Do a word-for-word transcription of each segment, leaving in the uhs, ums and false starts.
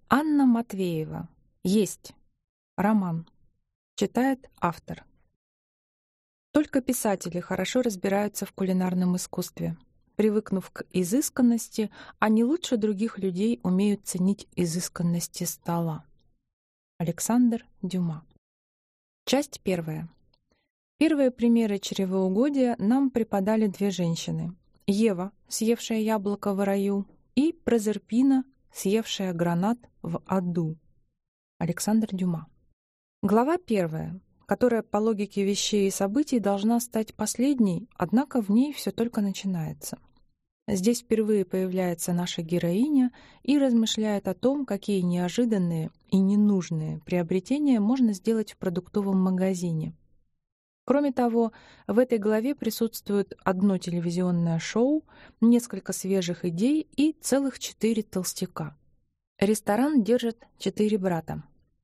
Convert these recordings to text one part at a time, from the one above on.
Анна Матвеева. Есть. Роман. Читает автор. Только писатели хорошо разбираются в кулинарном искусстве. Привыкнув к изысканности, они лучше других людей умеют ценить изысканности стола. Александр Дюма. Часть первая. Первые примеры чревоугодия нам преподали две женщины. Ева, съевшая яблоко в раю, и Прозерпина, съевшая гранат в аду. Александр Дюма. Глава первая, которая по логике вещей и событий должна стать последней, однако в ней все только начинается. Здесь впервые появляется наша героиня и размышляет о том, какие неожиданные и ненужные приобретения можно сделать в продуктовом магазине. Кроме того, в этой главе присутствует одно телевизионное шоу, несколько свежих идей и целых четыре толстяка. Ресторан держит четыре брата.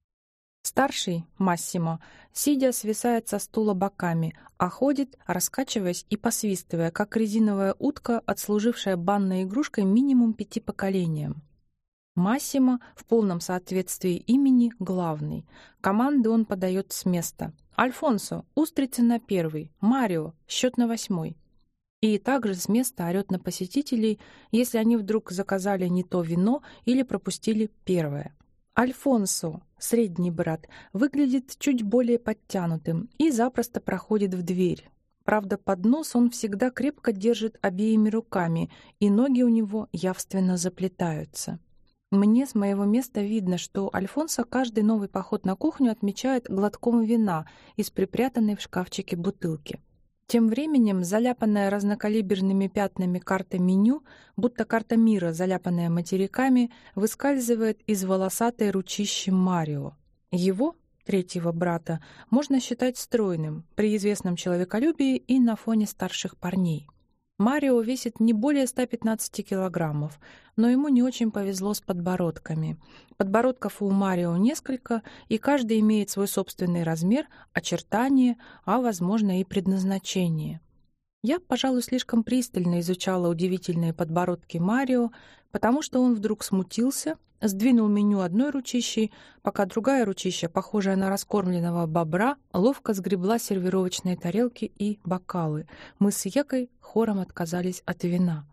Старший, Массимо, сидя, свисает со стула боками, а ходит, раскачиваясь и посвистывая, как резиновая утка, отслужившая банной игрушкой минимум пяти поколениям. Массимо в полном соответствии имени главный. Команды он подает с места. «Альфонсо, устрицы на первый. Марио, счет на восьмой». И также с места орёт на посетителей, если они вдруг заказали не то вино или пропустили первое. Альфонсо, средний брат, выглядит чуть более подтянутым и запросто проходит в дверь. Правда, поднос он всегда крепко держит обеими руками, и ноги у него явственно заплетаются. Мне с моего места видно, что Альфонсо каждый новый поход на кухню отмечает глотком вина из припрятанной в шкафчике бутылки. Тем временем заляпанная разнокалиберными пятнами карта меню, будто карта мира, заляпанная материками, выскальзывает из волосатой ручищи Марио. Его, третьего брата, можно считать стройным, при известном человеколюбии и на фоне старших парней. Марио весит не более ста пятнадцати килограммов, но ему не очень повезло с подбородками. Подбородков у Марио несколько, и каждый имеет свой собственный размер, очертания, а, возможно, и предназначение. Я, пожалуй, слишком пристально изучала удивительные подбородки Марио, потому что он вдруг смутился, сдвинул меню одной ручищей, пока другая ручища, похожая на раскормленного бобра, ловко сгребла сервировочные тарелки и бокалы. Мы с Екой хором отказались от вина.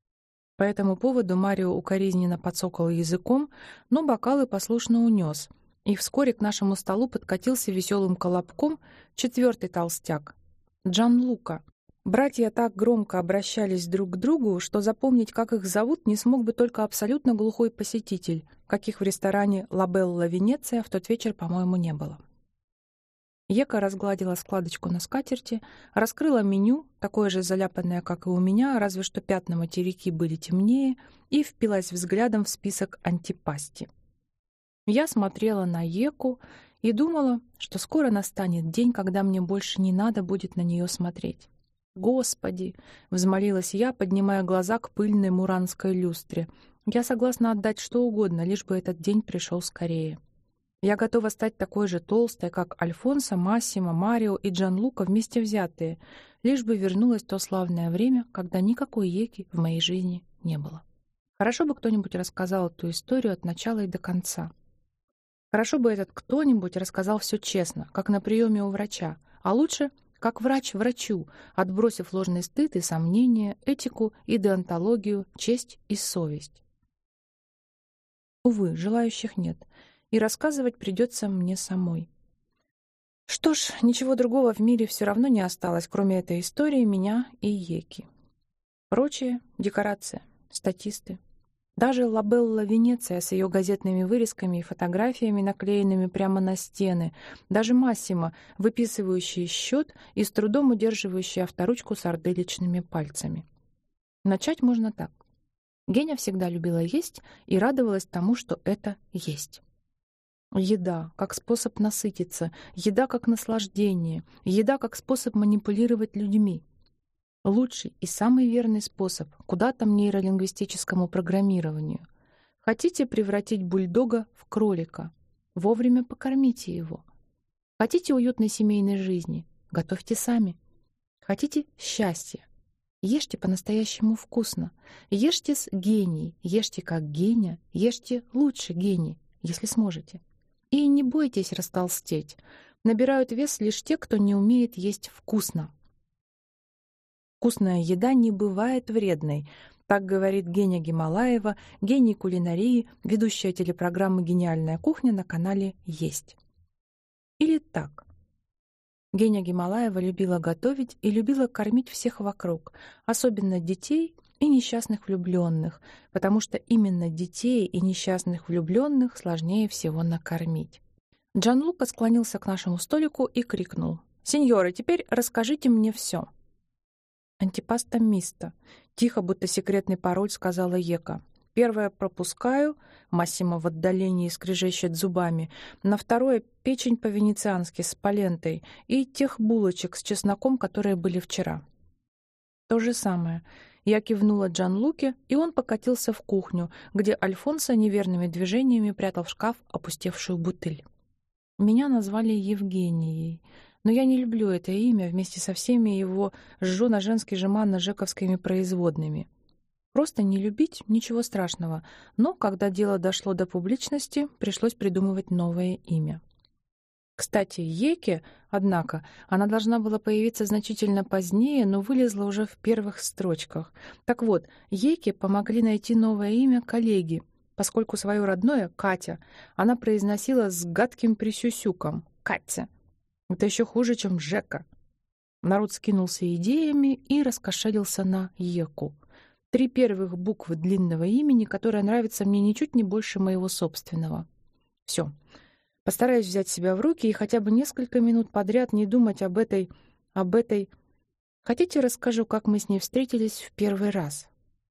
По этому поводу Марио укоризненно подсокал языком, но бокалы послушно унес, и вскоре к нашему столу подкатился веселым колобком четвертый толстяк — Джанлука. Братья так громко обращались друг к другу, что запомнить, как их зовут, не смог бы только абсолютно глухой посетитель, каких в ресторане «Ла Белла Венеция» в тот вечер, по-моему, не было. Ека разгладила складочку на скатерти, раскрыла меню, такое же заляпанное, как и у меня, разве что пятна материки были темнее, и впилась взглядом в список антипасти. Я смотрела на Еку и думала, что скоро настанет день, когда мне больше не надо будет на нее смотреть. «Господи!» — взмолилась я, поднимая глаза к пыльной муранской люстре. «Я согласна отдать что угодно, лишь бы этот день пришел скорее. Я готова стать такой же толстой, как Альфонсо, Массимо, Марио и Джанлука вместе взятые, лишь бы вернулось то славное время, когда никакой Еки в моей жизни не было. Хорошо бы кто-нибудь рассказал эту историю от начала и до конца. Хорошо бы этот кто-нибудь рассказал все честно, как на приеме у врача, а лучше — как врач врачу, отбросив ложный стыд и сомнения, этику и деонтологию, честь и совесть. Увы, желающих нет, и рассказывать придется мне самой. Что ж, ничего другого в мире все равно не осталось, кроме этой истории, меня и Еки. Прочее — декорация, статисты. Даже «Ла Белла Венеция» с ее газетными вырезками и фотографиями, наклеенными прямо на стены, даже Массимо, выписывающий счет и с трудом удерживающий авторучку с ордыличными пальцами. Начать можно так. Геня всегда любила есть и радовалась тому, что это есть. Еда как способ насытиться, еда как наслаждение, еда как способ манипулировать людьми. Лучший и самый верный способ, куда там нейролингвистическому программированию. Хотите превратить бульдога в кролика? Вовремя покормите его. Хотите уютной семейной жизни? Готовьте сами. Хотите счастья? Ешьте по-настоящему вкусно. Ешьте с генией, ешьте как гений, ешьте лучше гений. если сможете. И не бойтесь растолстеть. Набирают вес лишь те, кто не умеет есть вкусно. Вкусная еда не бывает вредной. Так говорит Геня Гималаева, гений кулинарии, ведущая телепрограммы «Гениальная кухня» на канале «Есть». Или так. Геня Гималаева любила готовить и любила кормить всех вокруг, особенно детей и несчастных влюбленных, потому что именно детей и несчастных влюбленных сложнее всего накормить. Джанлука склонился к нашему столику и крикнул: «Сеньоры, теперь расскажите мне все». «Антипаста мисто», — тихо, будто секретный пароль, сказала Ека. «Первое пропускаю», — Массимо в отдалении скрежещет зубами, «на второе — печень по-венециански с полентой и тех булочек с чесноком, которые были вчера». То же самое. Я кивнула Джанлуке, и он покатился в кухню, где Альфонсо неверными движениями прятал в шкаф опустевшую бутыль. Меня назвали Евгенией, но я не люблю это имя вместе со всеми его жжёно-женски жеманно-жековскими производными. Просто не любить — ничего страшного, но когда дело дошло до публичности, пришлось придумывать новое имя. Кстати, Еке, однако, она должна была появиться значительно позднее, но вылезла уже в первых строчках. Так вот, Еке помогли найти новое имя коллеги, поскольку свое родное, Катя, она произносила с гадким присюсюком — Катя. Это еще хуже, чем Жека. Народ скинулся идеями и раскошелился на Еку. Три первых буквы длинного имени, которое нравится мне ничуть не больше моего собственного. Все. Постараюсь взять себя в руки и хотя бы несколько минут подряд не думать об этой... об этой... Хотите, расскажу, как мы с ней встретились в первый раз?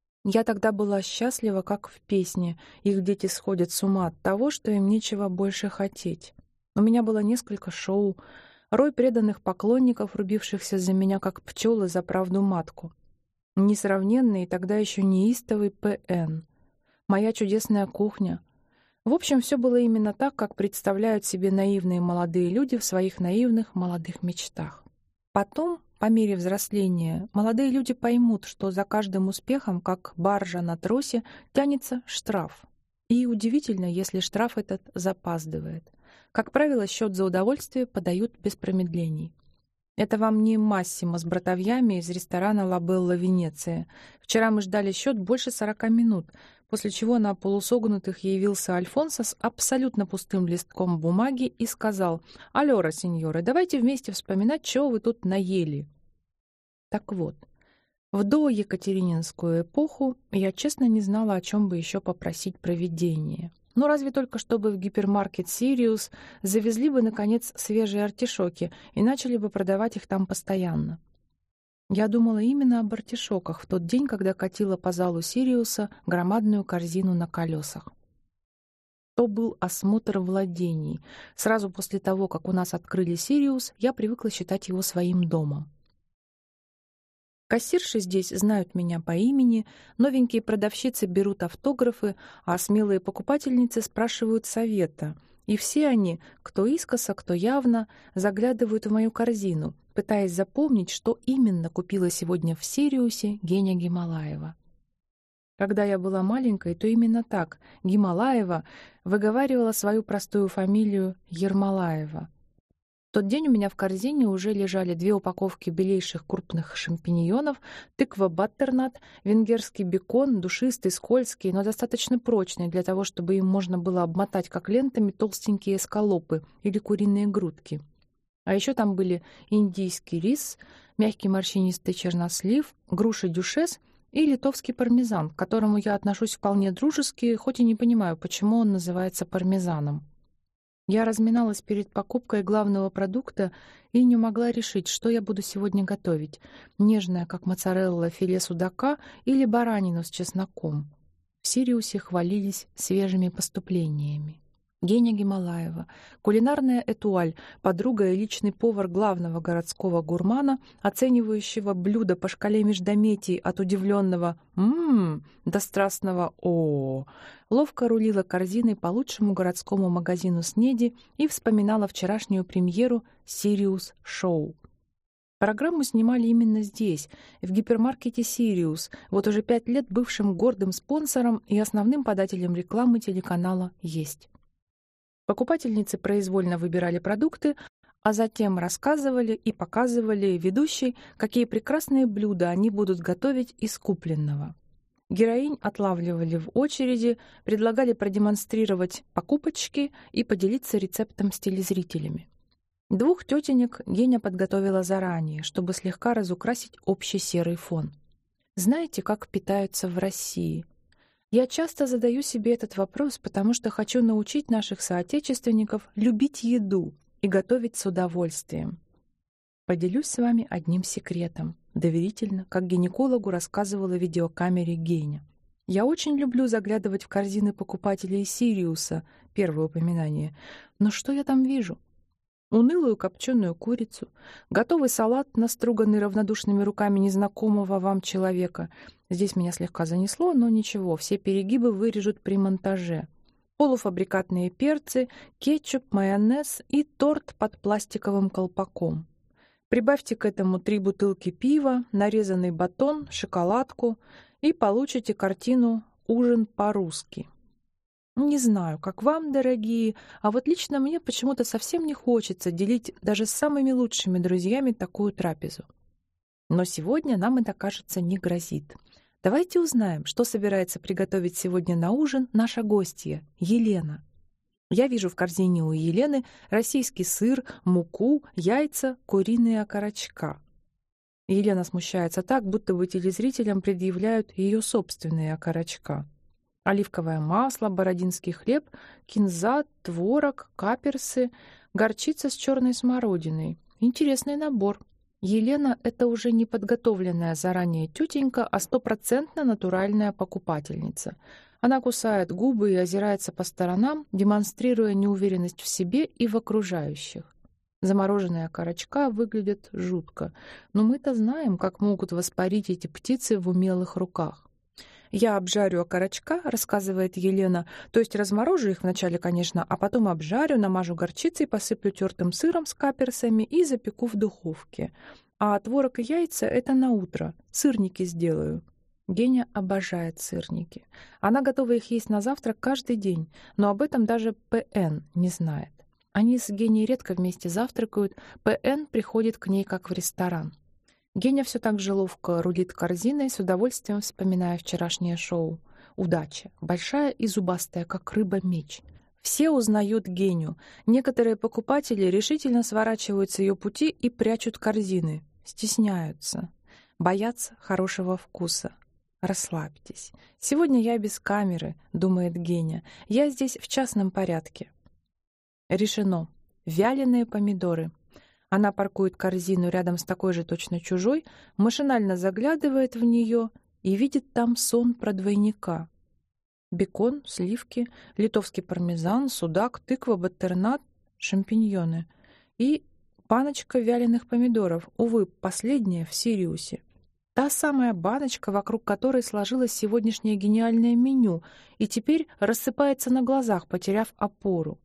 Я тогда была счастлива, как в песне. Их дети сходят с ума от того, что им нечего больше хотеть. У меня было несколько шоу, рой преданных поклонников, рубившихся за меня, как пчелы за правду матку. Несравненный и тогда еще неистовый ПН. Моя чудесная кухня. В общем, все было именно так, как представляют себе наивные молодые люди в своих наивных молодых мечтах. Потом, по мере взросления, молодые люди поймут, что за каждым успехом, как баржа на тросе, тянется штраф. И удивительно, если штраф этот запаздывает. Как правило, счет за удовольствие подают без промедлений. Это вам не Массимо с братовьями из ресторана «Ла Белла Венеция». Вчера мы ждали счет больше сорока минут, после чего на полусогнутых явился Альфонсо с абсолютно пустым листком бумаги и сказал: «Аллора, сеньоры, давайте вместе вспоминать, чего вы тут наели». Так вот, в доекатерининскую эпоху я честно не знала, о чем бы еще попросить провидение. Ну, разве только чтобы в гипермаркет «Сириус» завезли бы, наконец, свежие артишоки и начали бы продавать их там постоянно. Я думала именно об артишоках в тот день, когда катила по залу «Сириуса» громадную корзину на колесах. То был осмотр владений. Сразу после того, как у нас открыли «Сириус», я привыкла считать его своим домом. Кассирши здесь знают меня по имени, новенькие продавщицы берут автографы, а смелые покупательницы спрашивают совета. И все они, кто искоса, кто явно, заглядывают в мою корзину, пытаясь запомнить, что именно купила сегодня в «Сириусе» Геня Гималаева. Когда я была маленькой, то именно так Гималаева выговаривала свою простую фамилию Ермолаева. В тот день у меня в корзине уже лежали две упаковки белейших крупных шампиньонов, тыква баттернат, венгерский бекон, душистый, скользкий, но достаточно прочный для того, чтобы им можно было обмотать как лентами толстенькие эскалопы или куриные грудки. А еще там были индийский рис, мягкий морщинистый чернослив, груши дюшес и литовский пармезан, к которому я отношусь вполне дружески, хоть и не понимаю, почему он называется пармезаном. Я разминалась перед покупкой главного продукта и не могла решить, что я буду сегодня готовить: нежное, как моцарелла, филе судака или баранину с чесноком. В «Сириусе» хвалились свежими поступлениями. Геня Гималаева, кулинарная этуаль, подруга и личный повар главного городского гурмана, оценивающего блюдо по шкале междометий от удивленного «ммм» до страстного «о», ловко рулила корзиной по лучшему городскому магазину снеди и вспоминала вчерашнюю премьеру «Сириус Шоу». Программу снимали именно здесь, в гипермаркете «Сириус», вот уже пять лет бывшим гордым спонсором и основным подателем рекламы телеканала «Есть». Покупательницы произвольно выбирали продукты, а затем рассказывали и показывали ведущей, какие прекрасные блюда они будут готовить из купленного. Героинь отлавливали в очереди, предлагали продемонстрировать покупочки и поделиться рецептом с телезрителями. Двух тетенек Геня подготовила заранее, чтобы слегка разукрасить общий серый фон. Знаете, как питаются в России? Я часто задаю себе этот вопрос, потому что хочу научить наших соотечественников любить еду и готовить с удовольствием. Поделюсь с вами одним секретом, доверительно, как гинекологу рассказывала видеокамере Геня. Я очень люблю заглядывать в корзины покупателей Сириуса, первое упоминание. Но что я там вижу? Унылую копченую курицу, готовый салат, наструганный равнодушными руками незнакомого вам человека. Здесь меня слегка занесло, но ничего, все перегибы вырежут при монтаже. Полуфабрикатные перцы, кетчуп, майонез и торт под пластиковым колпаком. Прибавьте к этому три бутылки пива, нарезанный батон, шоколадку и получите картину «Ужин по-русски». Не знаю, как вам, дорогие, а вот лично мне почему-то совсем не хочется делить даже с самыми лучшими друзьями такую трапезу. Но сегодня нам это, кажется, не грозит. Давайте узнаем, что собирается приготовить сегодня на ужин наша гостья, Елена. Я вижу в корзине у Елены российский сыр, муку, яйца, куриные окорочка. Елена смущается так, будто бы телезрителям предъявляют ее собственные окорочка. Оливковое масло, бородинский хлеб, кинза, творог, каперсы, горчица с черной смородиной. Интересный набор. Елена — это уже не подготовленная заранее тетенька, а стопроцентно натуральная покупательница. Она кусает губы и озирается по сторонам, демонстрируя неуверенность в себе и в окружающих. Замороженные окорочка выглядят жутко, но мы-то знаем, как могут воспарить эти птицы в умелых руках. «Я обжарю окорочка», — рассказывает Елена, то есть разморожу их вначале, конечно, а потом обжарю, намажу горчицей, посыплю тертым сыром с каперсами и запеку в духовке. А творог и яйца — это на утро, сырники сделаю. Геня обожает сырники. Она готова их есть на завтрак каждый день, но об этом даже ПН не знает. Они с Геней редко вместе завтракают, ПН приходит к ней как в ресторан. Геня все так же ловко рулит корзиной, с удовольствием вспоминая вчерашнее шоу. Удача. Большая и зубастая, как рыба-меч. Все узнают Геню. Некоторые покупатели решительно сворачивают с ее пути и прячут корзины. Стесняются. Боятся хорошего вкуса. Расслабьтесь. Сегодня я без камеры, думает Геня. Я здесь в частном порядке. Решено. Вяленые помидоры. Она паркует корзину рядом с такой же точно чужой, машинально заглядывает в нее и видит там сон про двойника. Бекон, сливки, литовский пармезан, судак, тыква, баттернат, шампиньоны и баночка вяленых помидоров, увы, последняя в Сириусе. Та самая баночка, вокруг которой сложилось сегодняшнее гениальное меню и теперь рассыпается на глазах, потеряв опору.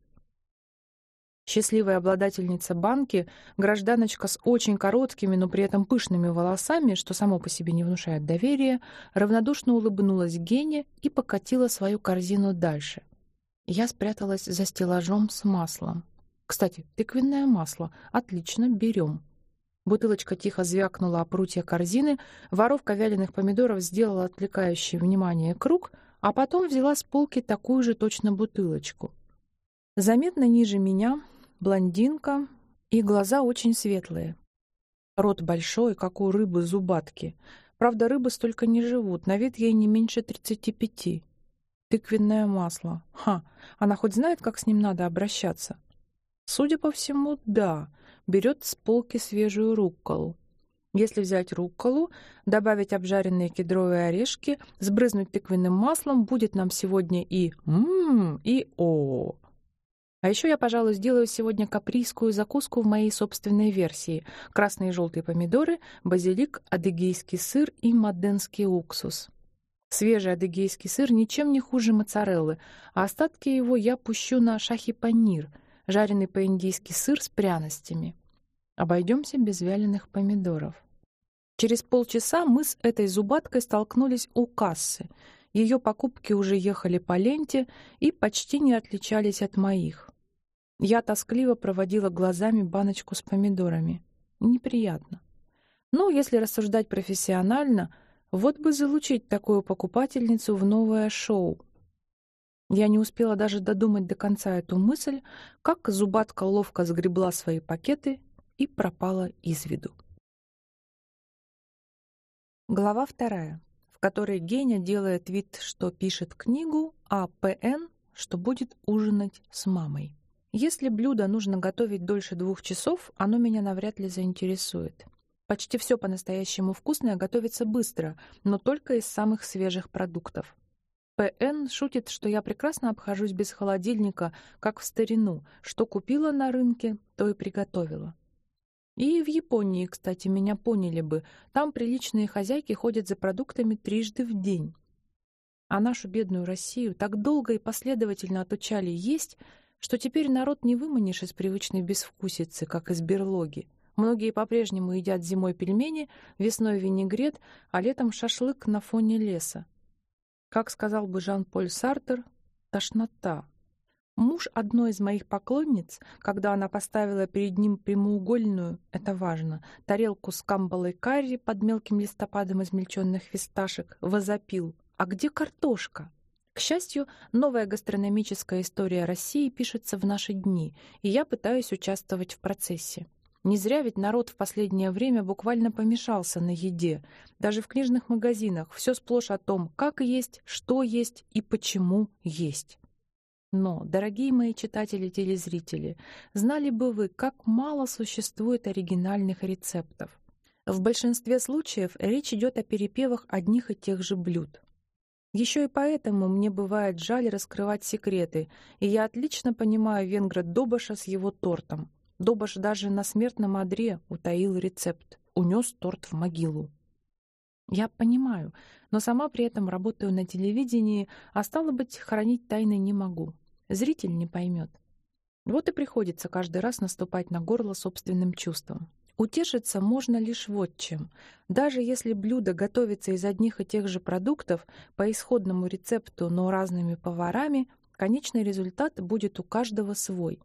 Счастливая обладательница банки, гражданочка с очень короткими, но при этом пышными волосами, что само по себе не внушает доверия, равнодушно улыбнулась Гене и покатила свою корзину дальше. Я спряталась за стеллажом с маслом. Кстати, тыквенное масло. Отлично, берем. Бутылочка тихо звякнула о прутья корзины, воровка вяленых помидоров сделала отвлекающий внимание круг, а потом взяла с полки такую же точно бутылочку. Заметно ниже меня блондинка, и глаза очень светлые. Рот большой, как у рыбы-зубатки. Правда, рыбы столько не живут, на вид ей не меньше тридцати пяти. Тыквенное масло. Ха, она хоть знает, как с ним надо обращаться? Судя по всему, да. Берет с полки свежую рукколу. Если взять рукколу, добавить обжаренные кедровые орешки, сбрызнуть тыквенным маслом, будет нам сегодня и ммм, и о. А еще я, пожалуй, сделаю сегодня каприйскую закуску в моей собственной версии. Красные и желтые помидоры, базилик, адыгейский сыр и моденский уксус. Свежий адыгейский сыр ничем не хуже моцареллы, а остатки его я пущу на шахи-панир, жареный по-индийски сыр с пряностями. Обойдемся без вяленых помидоров. Через полчаса мы с этой зубаткой столкнулись у кассы. Ее покупки уже ехали по ленте и почти не отличались от моих. Я тоскливо проводила глазами баночку с помидорами. Неприятно. Ну, если рассуждать профессионально, вот бы залучить такую покупательницу в новое шоу. Я не успела даже додумать до конца эту мысль, как зубатка ловко сгребла свои пакеты и пропала из виду. Глава вторая, в которой Геня делает вид, что пишет книгу, а ПН, что будет ужинать с мамой. Если блюдо нужно готовить дольше двух часов, оно меня навряд ли заинтересует. Почти все по-настоящему вкусное готовится быстро, но только из самых свежих продуктов. ПН шутит, что я прекрасно обхожусь без холодильника, как в старину. Что купила на рынке, то и приготовила. И в Японии, кстати, меня поняли бы. Там приличные хозяйки ходят за продуктами трижды в день. А нашу бедную Россию так долго и последовательно отучали есть, что теперь народ не выманишь из привычной безвкусицы, как из берлоги. Многие по-прежнему едят зимой пельмени, весной винегрет, а летом шашлык на фоне леса. Как сказал бы Жан-Поль Сартр, тошнота. Муж одной из моих поклонниц, когда она поставила перед ним прямоугольную, это важно, тарелку с камбалой карри под мелким листопадом измельченных фисташек, возопил: «А где картошка?» К счастью, новая гастрономическая история России пишется в наши дни, и я пытаюсь участвовать в процессе. Не зря ведь народ в последнее время буквально помешался на еде. Даже в книжных магазинах все сплошь о том, как есть, что есть и почему есть. Но, дорогие мои читатели-телезрители, знали бы вы, как мало существует оригинальных рецептов. В большинстве случаев речь идет о перепевах одних и тех же блюд. Еще и поэтому мне бывает жаль раскрывать секреты, и я отлично понимаю венгра Добаша с его тортом. Добаш даже на смертном одре утаил рецепт, унес торт в могилу. Я понимаю, но сама при этом работаю на телевидении, а стало быть, хранить тайны не могу. Зритель не поймет. Вот и приходится каждый раз наступать на горло собственным чувством. Утешиться можно лишь вот чем. Даже если блюдо готовится из одних и тех же продуктов, по исходному рецепту, но разными поварами, конечный результат будет у каждого свой.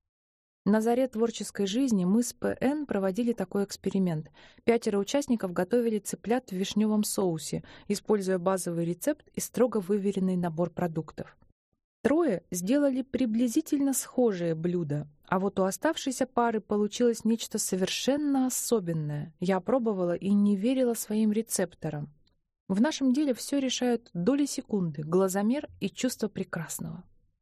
На заре творческой жизни мы с ПН проводили такой эксперимент. Пятеро участников готовили цыплят в вишневом соусе, используя базовый рецепт и строго выверенный набор продуктов. Трое сделали приблизительно схожее блюдо, а вот у оставшейся пары получилось нечто совершенно особенное. Я пробовала и не верила своим рецепторам. В нашем деле все решают доли секунды, глазомер и чувство прекрасного.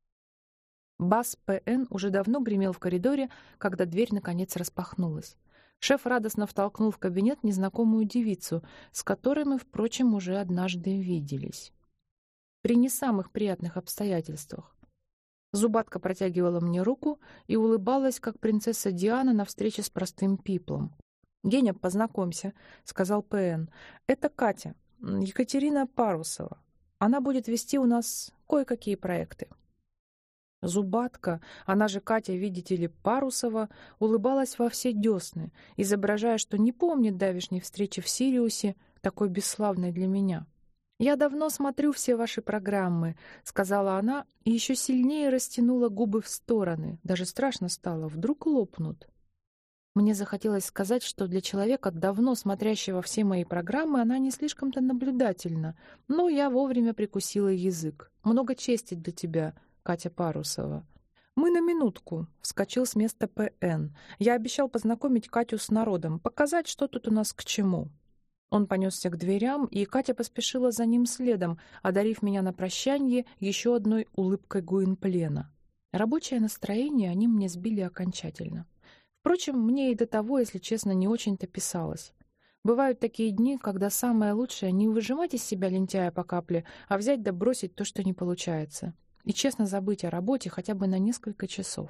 Бас ПН уже давно гремел в коридоре, когда дверь наконец распахнулась. Шеф радостно втолкнул в кабинет незнакомую девицу, с которой мы, впрочем, уже однажды виделись. При не самых приятных обстоятельствах. Зубатка протягивала мне руку и улыбалась, как принцесса Диана на встрече с простым пиплом. «Геня, познакомься», — сказал ПН. «Это Катя, Екатерина Парусова. Она будет вести у нас кое-какие проекты». Зубатка, она же Катя, видите ли, Парусова, улыбалась во все десны, изображая, что не помнит давешней встречи в Сириусе, такой бесславной для меня. «Я давно смотрю все ваши программы», — сказала она и еще сильнее растянула губы в стороны. Даже страшно стало, вдруг лопнут. Мне захотелось сказать, что для человека, давно смотрящего все мои программы, она не слишком-то наблюдательна, но я вовремя прикусила язык. «Много чести для тебя, Катя Парусова». «Мы на минутку», — вскочил с места ПН. «Я обещал познакомить Катю с народом, показать, что тут у нас к чему». Он понесся к дверям, и Катя поспешила за ним следом, одарив меня на прощанье еще одной улыбкой Гуинплена. Рабочее настроение они мне сбили окончательно. Впрочем, мне и до того, если честно, не очень-то писалось. Бывают такие дни, когда самое лучшее — не выжимать из себя лентяя по капле, а взять да бросить то, что не получается. И честно забыть о работе хотя бы на несколько часов.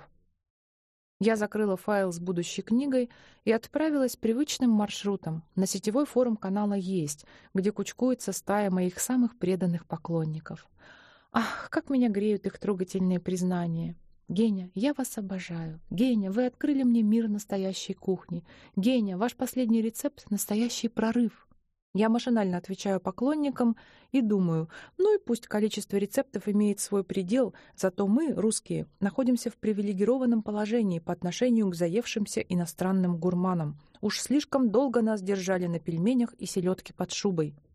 Я закрыла файл с будущей книгой и отправилась привычным маршрутом на сетевой форум канала «Есть», где кучкуется стая моих самых преданных поклонников. Ах, как меня греют их трогательные признания. «Геня, я вас обожаю. Геня, вы открыли мне мир настоящей кухни. Геня, ваш последний рецепт — настоящий прорыв. Я машинально отвечаю поклонникам и думаю, ну и пусть количество рецептов имеет свой предел, зато мы, русские, находимся в привилегированном положении по отношению к заевшимся иностранным гурманам. Уж слишком долго нас держали на пельменях и селедке под шубой.